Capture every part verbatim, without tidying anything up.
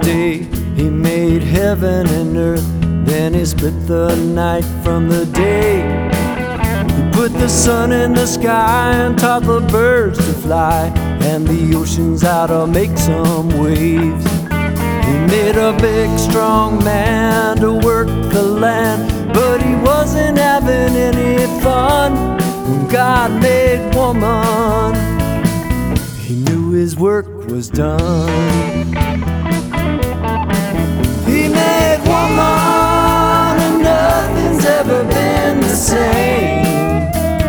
day he made heaven and earth, then he split the night from the day. He put the sun in the sky and taught the birds to fly, and the oceans how to make some waves. He made a big strong man to work the land, but he wasn't having any fun when God made woman. He knew his work was done. He made woman and nothing's ever been the same.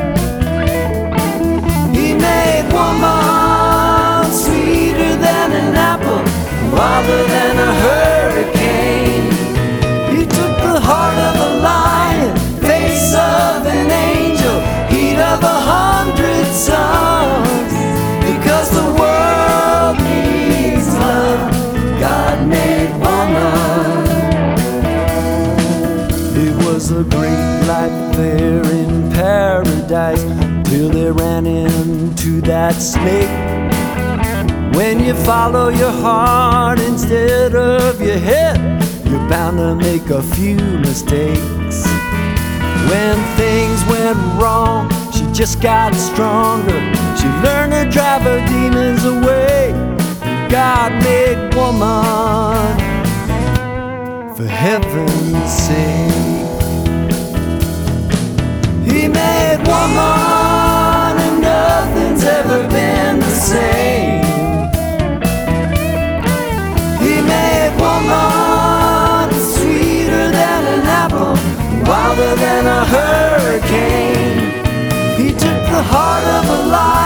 He made woman sweeter than an apple, wilder than a hurricane. He took the heart of a lion, face of an angel, heat of a hundred suns. Because the world needs love, God made woman. It was a great life there in paradise, till they ran into that snake. When you follow your heart instead of your head, you're bound to make a few mistakes. When things went wrong, she just got stronger. She learned to drive her demons away. God made woman for heaven's sake. He made woman and nothing's ever been the same. He made woman sweeter than an apple, wilder than a hurricane. He took the heart of a lion,